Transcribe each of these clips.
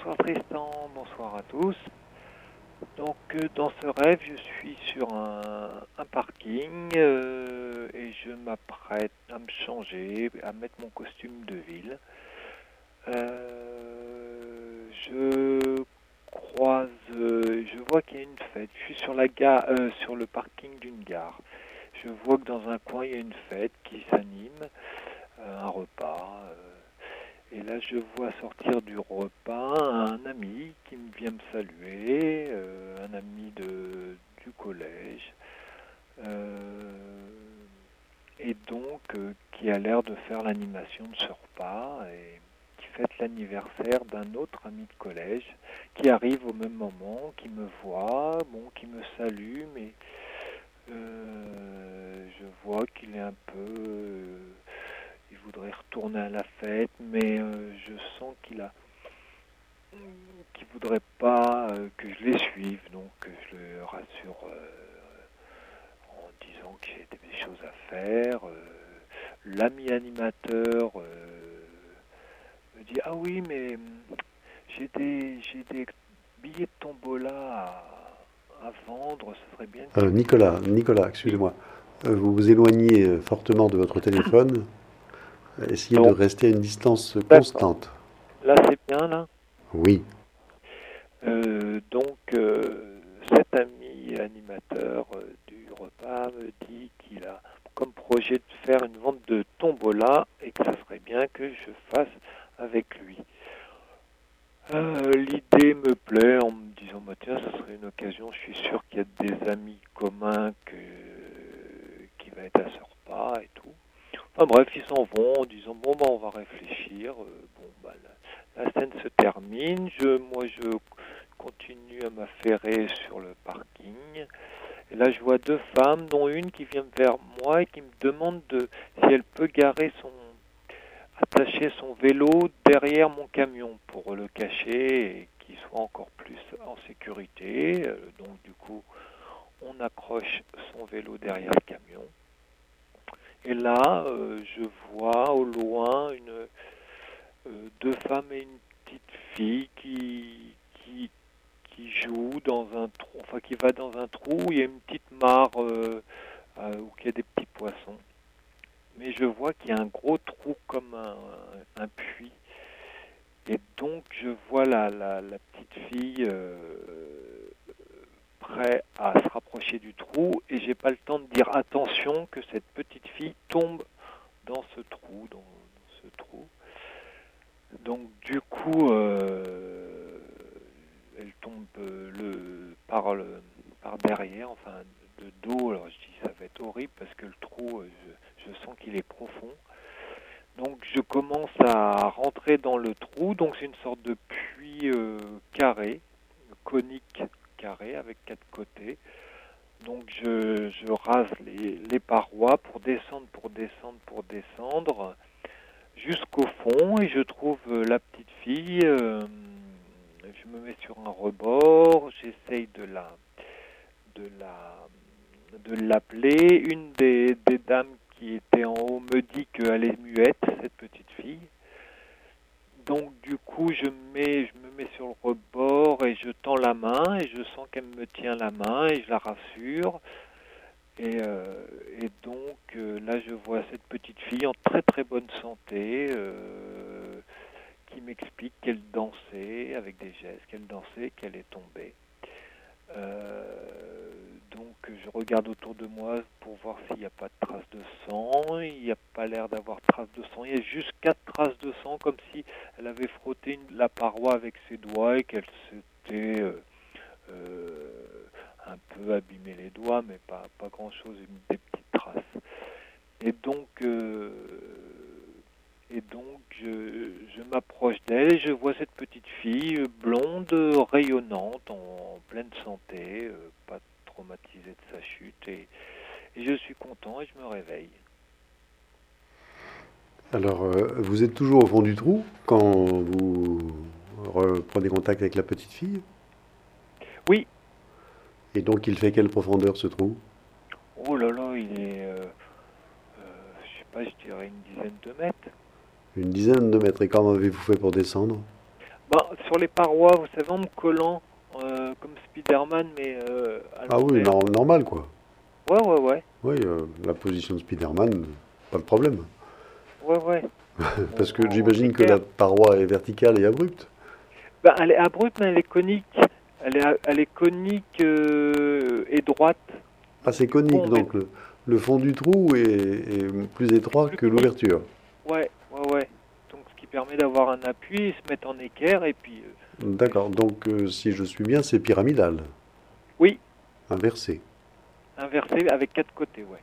bonsoir Tristan, bonsoir à tous. Donc dans ce rêve, je suis sur un parking et je m'apprête à me changer, à mettre mon costume de ville. Je croise, je vois qu'il y a une fête. Je suis sur la gare, sur le parking d'une gare. Je vois que dans un coin il y a une fête qui s'anime, un repas. Et là, je vois sortir du repas un ami qui vient me saluer, un ami du collège, euh, et donc qui a l'air de faire l'animation de ce repas et qui fête l'anniversaire d'un autre ami de collège qui arrive au même moment, qui me voit, bon, qui me salue, mais je vois qu'il est un peu... il voudrait retourner à la fête, mais je sens qu'il voudrait pas que je les suive, donc je le rassure en disant que j'ai des choses à faire. L'ami animateur me dit ah oui, mais j'ai des billets de tombola à vendre, ça serait bien que tu viennes. Nicolas, Oui. excusez-moi. Vous vous éloignez fortement de votre téléphone. Essayez de Donc, rester à une distance d'accord. constante. Là, c'est bien, là. Oui. Donc, cet ami animateur du repas me dit qu'il a comme projet de faire une vente de tombola et que ça serait bien que je fasse avec lui. L'idée me plaît en me disant, bah, tiens, ça serait une occasion, je suis sûr qu'il y a des amis communs qui va être à ce repas et tout. Enfin bref, ils s'en vont en disant, bon, bah, on va réfléchir. Bon, bah, la scène se termine, moi, je continue à m'affairer sur le parking. Et là, je vois deux femmes, dont une qui vient vers moi et qui me demande si elle peut attacher son vélo derrière mon camion pour le cacher et qu'il soit encore plus en sécurité. Donc, du coup, on accroche son vélo derrière le camion. Et là, je vois au loin deux femmes et une petite fille qui joue dans un trou, enfin qui va dans un trou où il y a une petite mare où il y a des petits poissons. Mais je vois qu'il y a un gros trou comme un puits. Et donc je vois la petite fille prêt à se rapprocher du trou et j'ai pas le temps de dire attention que cette petite fille tombe dans ce trou, dans ce trou. Donc du coup, elle tombe par derrière, enfin de dos. Alors je dis ça va être horrible parce que le trou, je sens qu'il est profond. Donc je commence à rentrer dans le trou. Donc c'est une sorte de puits carré, conique carré avec quatre côtés. Donc je rase les parois pour descendre, jusqu'au fond et je trouve la petite fille. Je me mets sur un rebord, j'essaye de la, de l'appeler. Une des dames qui était en haut me dit qu'elle est muette, cette petite fille. Donc du coup, je me mets sur le rebord et je tends la main et je sens qu'elle me tient la main et je la rassure. Et donc là, je vois cette petite fille en très très bonne santé qui m'explique qu'elle dansait avec des gestes, qu'elle dansait, qu'elle est tombée. Donc je regarde autour de moi pour voir s'il n'y a pas de traces de sang. Il n'y a pas l'air d'avoir de traces de sang. Il y a juste 4 traces de sang, comme si elle avait frotté la paroi avec ses doigts et qu'elle s'était un peu abîmé les doigts, mais pas grand-chose, des petites traces. Et donc, euh, et donc, je m'approche d'elle et je vois cette petite fille blonde, rayonnante, en pleine santé, pas traumatisée de sa chute. Et je suis content et je me réveille. Alors, vous êtes toujours au fond du trou quand vous reprenez contact avec la petite fille. Oui, Et donc, il fait quelle profondeur ce trou? oh là là, il est, je sais pas, je dirais une dizaine de mètres. Une dizaine de mètres. Et comment avez-vous fait pour descendre? Bah, sur les parois, vous savez, en me collant, comme Spider-Man, mais à Ah oui, l'envers. normal quoi. Ouais, ouais, ouais. Oui, la position de Spider-Man, pas de problème. Ouais, ouais. Parce que En j'imagine que la équerre. paroi est verticale et abrupte. Ben, elle est abrupte, mais elle est conique. Elle est conique et droite. Ah, Donc c'est du coup, conique, on met donc le fond du trou est plus est étroit plus que petit. l'ouverture. Ouais, ouais, ouais. Donc ce qui permet d'avoir un appui, se mettre en équerre et puis D'accord, donc si je suis bien, c'est pyramidal, oui, inversé. inversé avec quatre côtés, ouais.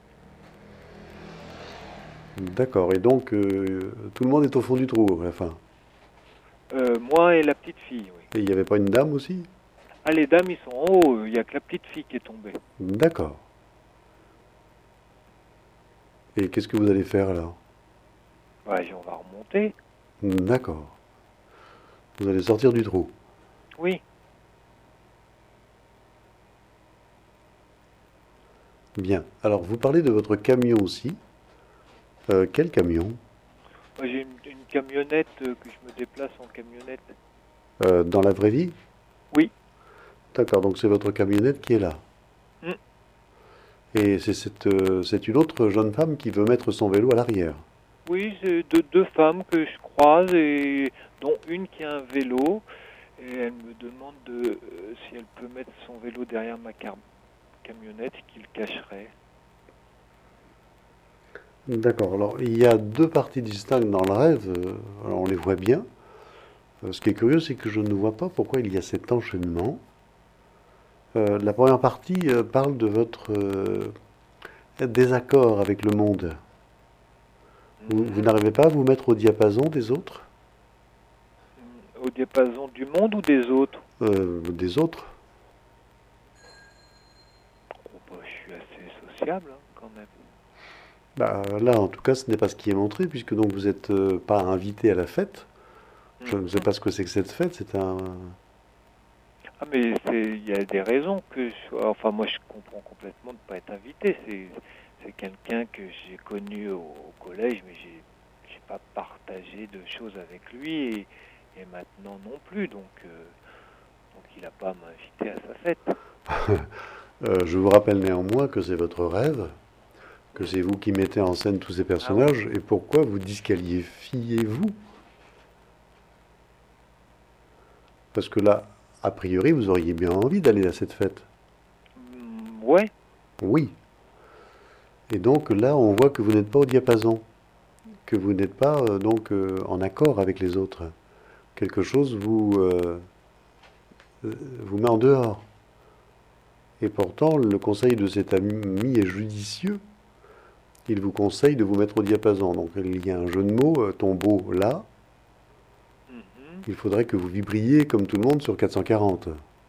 D'accord, et donc tout le monde est au fond du trou à la fin. Moi et la petite fille, oui. Et il n'y avait pas une dame aussi? Ah, les dames, ils sont en haut, il y a que la petite fille qui est tombée. D'accord. Et qu'est-ce que vous allez faire là? Ouais, on va remonter. D'accord. Vous allez sortir du trou. Oui. Bien. Alors, vous parlez de votre camion aussi. Quel camion? Moi, j'ai une camionnette que je me déplace en camionnette. Dans la vraie vie? Oui. D'accord, donc c'est votre camionnette qui est là. Hmm. Et c'est une autre jeune femme qui veut mettre son vélo à l'arrière. Oui, c'est deux femmes que je croise et dont une qui a un vélo et elle me demande si elle peut mettre son vélo derrière ma camionnette qui le cacherait. D'accord, alors il y a deux parties distinctes dans le rêve. Alors on les voit bien. Ce qui est curieux, c'est que je ne vois pas pourquoi il y a cet enchaînement. La première partie parle de votre désaccord avec le monde. Vous Mhm. n'arrivez pas à vous mettre au diapason des autres? Au diapason du monde ou des autres? Des autres? Oh, bah, je suis assez sociable hein, quand même. Bah, là, en tout cas, ce n'est pas ce qui est montré, puisque donc vous n'êtes pas invité à la fête. Je ne sais Mhm. pas ce que c'est que cette fête. C'est un. Ah mais il y a des raisons que je sois. Enfin moi je comprends complètement de ne pas être invité. C'est quelqu'un que j'ai connu au collège, mais j'ai pas partagé de choses avec lui et maintenant non plus. Donc il n'a pas à m'inviter à sa fête. Je vous rappelle néanmoins que c'est votre rêve, que Mm. c'est vous qui mettez en scène tous ces Ah oui. personnages, et pourquoi vous disqualifiez-vous? Parce que là, a priori, vous auriez bien envie d'aller à cette fête. Ouais. Oui. Et donc là, on voit que vous n'êtes pas au diapason, que vous n'êtes pas en accord avec les autres. Quelque chose vous met en dehors. Et pourtant, le conseil de cet ami est judicieux. Il vous conseille de vous mettre au diapason. Donc il y a un jeu de mots, tombeau là. Mhm. Il faudrait que vous vibriez comme tout le monde sur 440.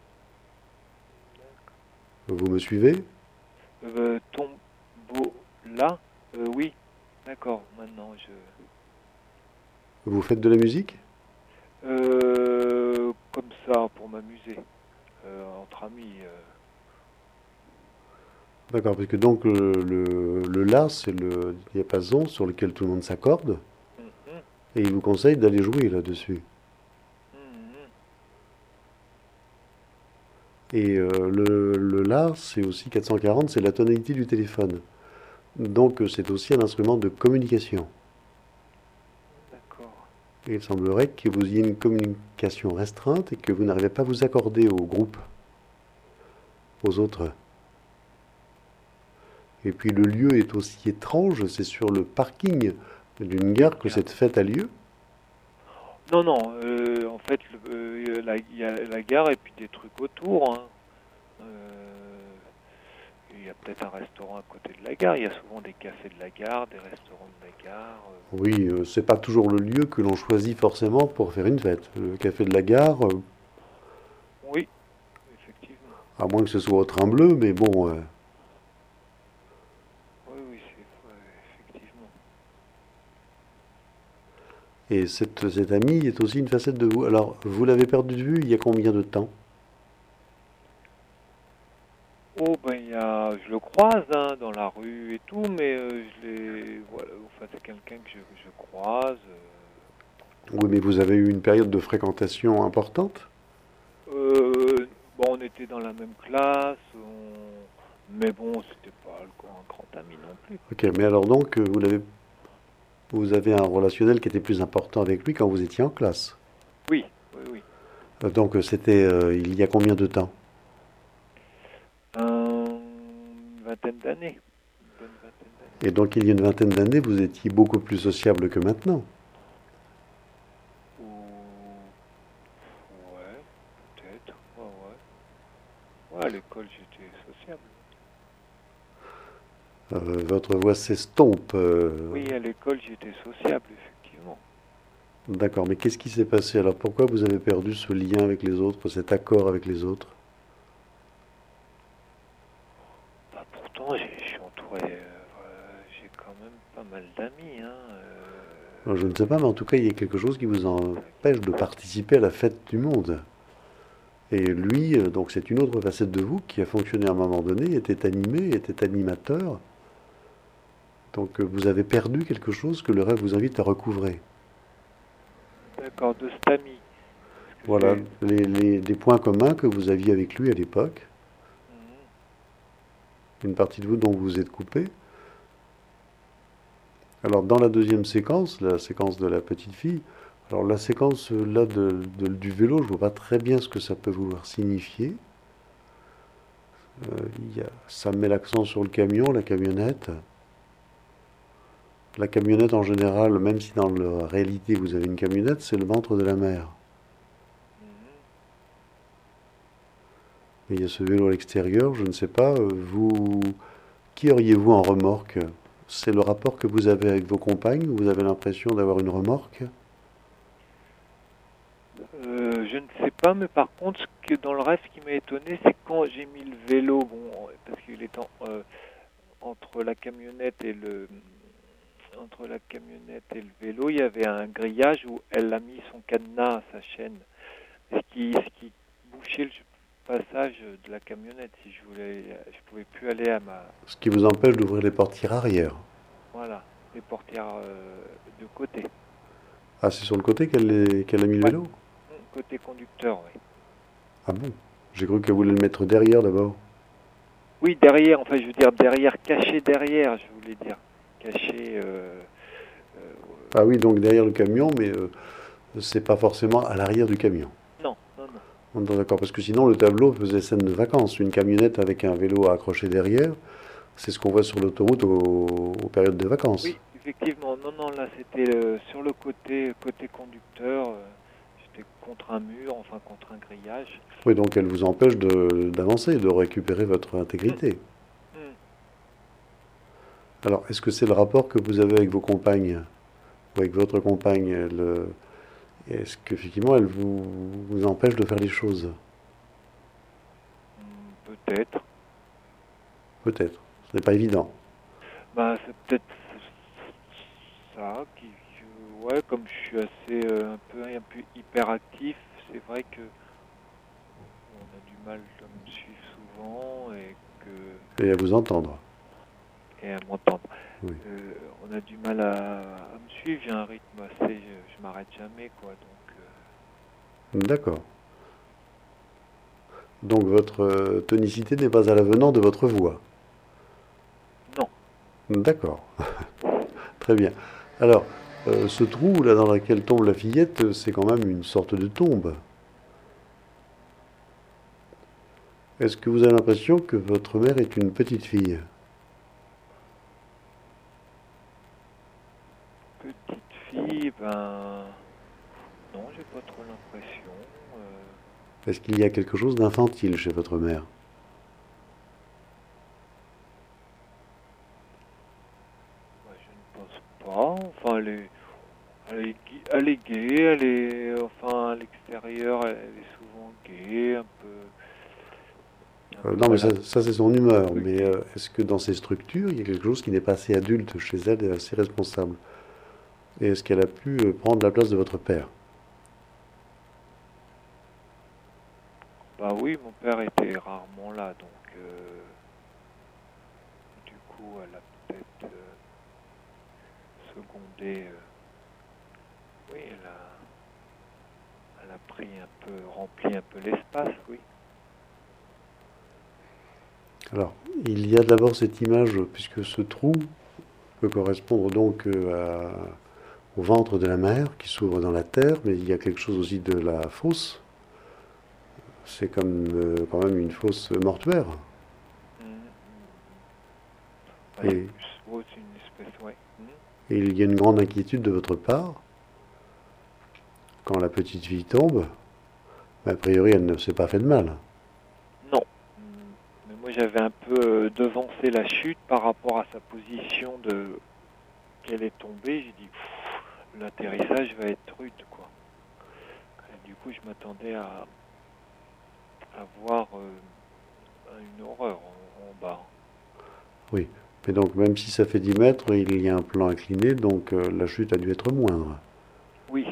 Vous me suivez? Tombeau là. Oui. D'accord. Maintenant je. Vous faites de la musique? Comme ça pour m'amuser entre amis. D'accord, parce que donc le la, c'est le diapason sur lequel tout le monde s'accorde. Mhm. Et il vous conseille d'aller jouer là-dessus. Mhm. Et le la, c'est aussi 440, c'est la tonalité du téléphone. Donc c'est aussi un instrument de communication. D'accord. Et il semblerait que vous ayez une communication restreinte et que vous n'arrivez pas à vous accorder au groupe, aux autres. Et puis le lieu est aussi étrange, c'est sur le parking d'une gare que Bien. cette fête a lieu. Non, non, en fait, il y a la gare et puis des trucs autour, hein. Il y a peut-être un restaurant à côté de la gare. Il y a souvent des cafés de la gare, des restaurants de la gare. Oui, c'est pas toujours le lieu que l'on choisit forcément pour faire une fête. Le café de la gare, Oui, effectivement. à moins que ce soit au train bleu, mais bon. Oui, oui, c'est effectivement. Et cette amie est aussi une facette de vous. Alors, vous l'avez perdu de vue il y a combien de temps? Oh, ben, je le croise hein, dans la rue et tout, mais voilà, enfin, c'est quelqu'un que je croise. Oui, mais vous avez eu une période de fréquentation importante? Bon, on était dans la même classe, mais bon, c'était pas un grand ami non plus. Ok, mais alors donc, vous avez un relationnel qui était plus important avec lui quand vous étiez en classe. Oui, oui, oui. Donc, c'était il y a combien de temps? Une vingtaine d'années. Une bonne vingtaine d'années. Et donc, il y a une vingtaine d'années, vous étiez beaucoup plus sociable que maintenant. Ou... Ouais, peut-être. Ouais, ouais. Ouais, à l'école, j'étais sociable. Votre voix s'estompe. Oui, à l'école, j'étais sociable, effectivement. D'accord, mais qu'est-ce qui s'est passé alors? Pourquoi vous avez perdu ce lien avec les autres, cet accord avec les autres? Bah, pourtant, je suis entouré, j'ai quand même pas mal d'amis, hein. Je ne sais pas, mais en tout cas, il y a quelque chose qui vous empêche de participer à la fête du monde. Et lui, donc c'est une autre facette de vous qui a fonctionné à un moment donné, était animé, était animateur. Donc vous avez perdu quelque chose que le rêve vous invite à recouvrer. D'accord, de cet ami. Parce que Voilà, c'est... des points communs que vous aviez avec lui à l'époque, Mhm, une partie de vous dont vous vous êtes coupé. Alors dans la deuxième séquence, la séquence de la petite fille, alors la séquence là du vélo, je ne vois pas très bien ce que ça peut vouloir signifier. Ça met l'accent sur le camion, la camionnette. La camionnette en général, même si dans la réalité vous avez une camionnette, c'est le ventre de la mer. mhm. Et il y a ce vélo à l'extérieur, je ne sais pas, vous, qui auriez-vous en remorque? C'est le rapport que vous avez avec vos compagnes? Vous avez l'impression d'avoir une remorque? Je ne sais pas, mais par contre, dans le rêve, ce qui m'a étonné, c'est quand j'ai mis le vélo, bon, parce qu'il est entre la camionnette et entre la camionnette et le vélo, il y avait un grillage où elle a mis son cadenas à sa chaîne, ce qui bouchait le passage de la camionnette. Si je voulais, je pouvais plus aller à ma, Ce qui vous empêche d'ouvrir les portières arrière. voilà, les portières de côté. Ah, c'est sur le côté qu'elle a mis le Ouais, vélo? côté conducteur, oui. Ah bon? J'ai cru qu'elle voulait le mettre derrière d'abord. Oui, derrière, enfin, je veux dire derrière, caché derrière, je voulais dire, caché. Euh, Ah oui, donc derrière le camion, mais c'est pas forcément à l'arrière du camion. non, non, non. D'accord, parce que sinon le tableau faisait scène de vacances. Une camionnette avec un vélo accroché derrière, c'est ce qu'on voit sur l'autoroute aux périodes de vacances. Oui, effectivement, non, non, là c'était sur le côté conducteur, j'étais contre un mur, enfin contre un grillage. Oui, donc elle vous empêche d'avancer, de récupérer votre Hum, intégrité. hum. Alors, est-ce que c'est le rapport que vous avez avec vos compagnes, ou avec votre compagne, est-ce qu'effectivement elle vous empêche de faire les choses? Peut-être. Peut-être. Ce n'est pas évident. Bah, c'est peut-être ça ouais, comme je suis assez un peu hyperactif, c'est vrai que on a du mal à me suivre souvent Et à vous entendre. et à m'entendre. Oui. On a du mal à me suivre, j'ai un rythme assez, je m'arrête jamais, quoi. Donc, D'accord. Donc votre tonicité n'est pas à l'avenant de votre voix. non. D'accord. Très bien. Alors, ce trou là dans lequel tombe la fillette, c'est quand même une sorte de tombe. Est-ce que vous avez l'impression que votre mère est une petite fille? Petite fille, ben, non, j'ai pas trop l'impression. Euh, Est-ce qu'il y a quelque chose d'infantile chez votre mère? je ne pense pas. Enfin, elle est gaie, elle est, enfin, à l'extérieur, elle est souvent gaie, un peu, Non, mais voilà, ça, c'est son humeur. un peu Mais gaie. est-ce que dans ses structures, il y a quelque chose qui n'est pas assez adulte chez elle et assez responsable? Et est-ce qu'elle a pu prendre la place de votre père? Bah oui, mon père était rarement là, donc du coup, elle a peut-être secondé Oui, elle a pris un peu, rempli un peu l'espace, oui. Alors, il y a d'abord cette image, puisque ce trou peut correspondre donc au ventre de la mer qui s'ouvre dans la terre, mais il y a quelque chose aussi de la fosse. C'est comme quand même une fosse mortuaire. Mhm. Ouais, Et, c'est une espèce, ouais. Mhm. et il y a une grande inquiétude de votre part quand la petite fille tombe. Mais a priori, elle ne s'est pas fait de mal. Non. Mais moi j'avais un peu devancé la chute par rapport à sa position de qu'elle est tombée. J'ai dit, l'atterrissage va être rude, quoi. Et du coup, je m'attendais à voir une horreur en bas. Oui. Mais donc, même si ça fait 10 mètres, il y a un plan incliné, donc la chute a dû être moindre. Oui.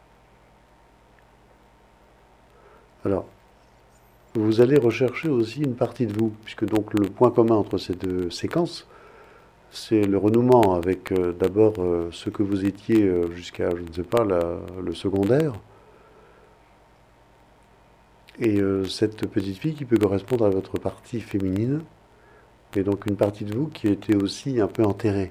Alors, vous allez rechercher aussi une partie de vous, puisque donc le point commun entre ces deux séquences, c'est le renouement avec d'abord ce que vous étiez jusqu'à, je ne sais pas, le secondaire, et cette petite fille qui peut correspondre à votre partie féminine, et donc une partie de vous qui était aussi un peu enterrée.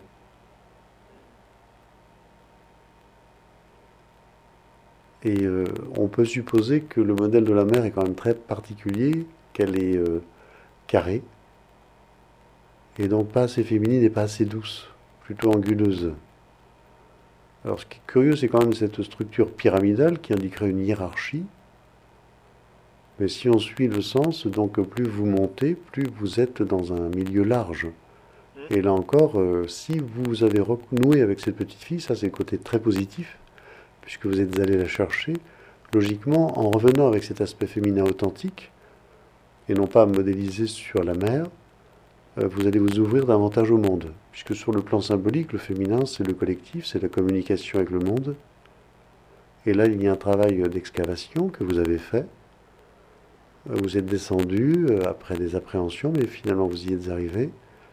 Et on peut supposer que le modèle de la mère est quand même très particulier, qu'elle est carrée, et donc pas assez féminine et pas assez douce, plutôt anguleuse. Alors ce qui est curieux, c'est quand même cette structure pyramidale qui indiquerait une hiérarchie. Mais si on suit le sens, donc plus vous montez, plus vous êtes dans un milieu large. Mhm. Et là encore, si vous avez renoué avec cette petite fille, ça c'est le côté très positif, puisque vous êtes allé la chercher, logiquement, en revenant avec cet aspect féminin authentique, et non pas modélisé sur la mer, vous allez vous ouvrir davantage au monde. Puisque sur le plan symbolique, le féminin, c'est le collectif, c'est la communication avec le monde. Et là, il y a un travail d'excavation que vous avez fait. Vous êtes descendu après des appréhensions, mais finalement vous y êtes arrivé.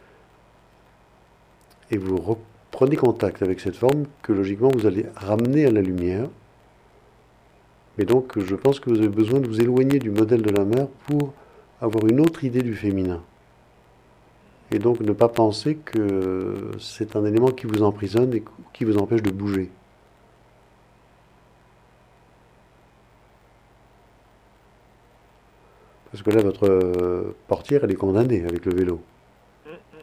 Et vous reprenez contact avec cette forme que logiquement vous allez ramener à la lumière. Mais donc je pense que vous avez besoin de vous éloigner du modèle de la mer pour avoir une autre idée du féminin. Et donc ne pas penser que c'est un élément qui vous emprisonne et qui vous empêche de bouger. Parce que là, votre portière, elle est condamnée avec le vélo. Mhm.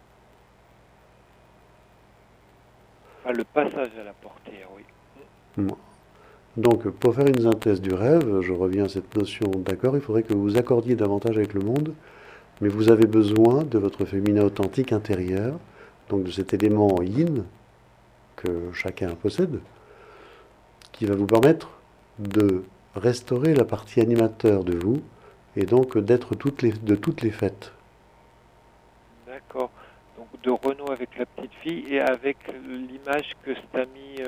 Enfin, le passage à la portière, oui. Donc, pour faire une synthèse du rêve, je reviens à cette notion d'accord, il faudrait que vous vous accordiez davantage avec le monde, mais vous avez besoin de votre féminin authentique intérieur, donc de cet élément yin que chacun possède, qui va vous permettre de restaurer la partie animateur de vous et donc d'être de toutes les fêtes. D'accord. Donc de Renault avec la petite fille et avec l'image que Stamy...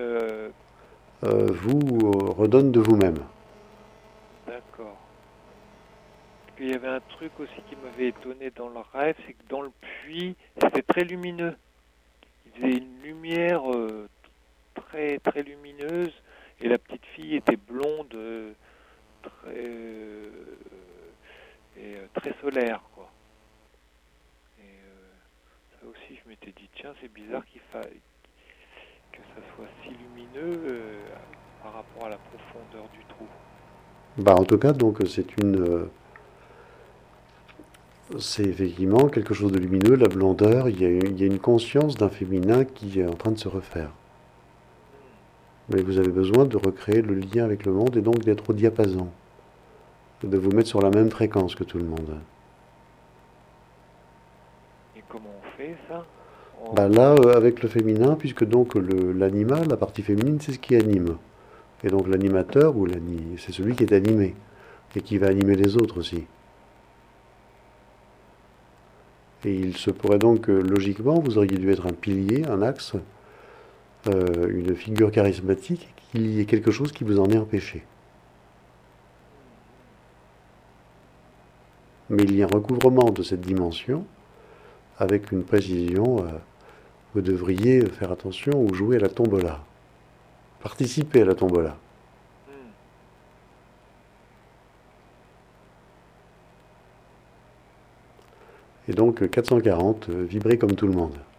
Vous redonne de vous-même. D'accord. Il y avait un truc aussi qui m'avait étonné dans le rêve, c'est que dans le puits, c'était très lumineux. Il faisait une lumière très très lumineuse et la petite fille était blonde, très très solaire, quoi. Et ça aussi, je m'étais dit, tiens, c'est bizarre que ça soit si lumineux par rapport à la profondeur du trou. Bah, en tout cas, donc c'est effectivement quelque chose de lumineux, la blondeur. Il y a une conscience d'un féminin qui est en train de se refaire. Mais vous avez besoin de recréer le lien avec le monde et donc d'être au diapason, de vous mettre sur la même fréquence que tout le monde. Et comment on fait ça? Bah là, avec le féminin, puisque donc l'animal, la partie féminine, c'est ce qui anime. Et donc l'animateur, c'est celui qui est animé, et qui va animer les autres aussi. Et il se pourrait donc que, logiquement, vous auriez dû être un pilier, un axe, une figure charismatique, qu'il y ait quelque chose qui vous en ait empêché. Mais il y a un recouvrement de cette dimension, avec une précision, vous devriez faire attention ou jouer à la tombola. participer à la tombola. Hmm. Et donc 440, vibrer comme tout le monde.